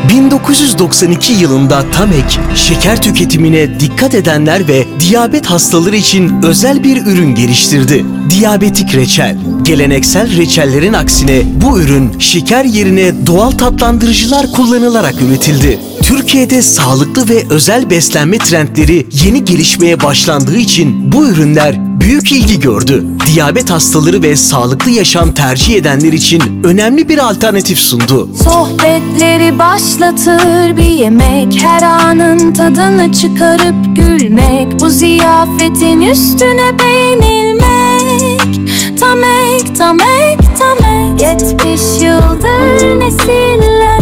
1992 yılında Tamek, şeker tüketimine dikkat edenler ve diyabet hastaları için özel bir ürün geliştirdi. Diyabetik reçel. Geleneksel reçellerin aksine bu ürün şeker yerine doğal tatlandırıcılar kullanılarak üretildi. Türkiye'de sağlıklı ve özel beslenme trendleri yeni gelişmeye başlandığı için bu ürünler büyük ilgi gördü. Diyabet hastaları ve sağlıklı yaşam tercih edenler için önemli bir alternatif sundu. Sohbetleri başlatır bir yemek, her anın tadını çıkarıp gülmek, bu ziyafetin üstüne beğenilmek. Tamek, Tamek, Tamek, 70 yıldır nesiller